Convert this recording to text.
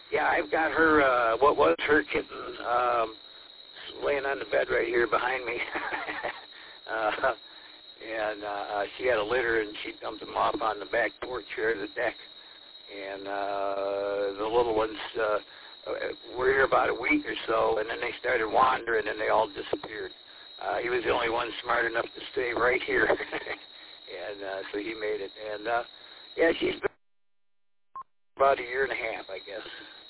Yeah, I've got her, what was her kitten, laying on the bed right here behind me. And she had a litter, and she dumped them off on the back porch here at the deck. And the little ones were here about a week or so, and then they started wandering, and they all disappeared. He was the only one smart enough to stay right here, and so he made it. And, yeah, she's been about a year and a half, I guess.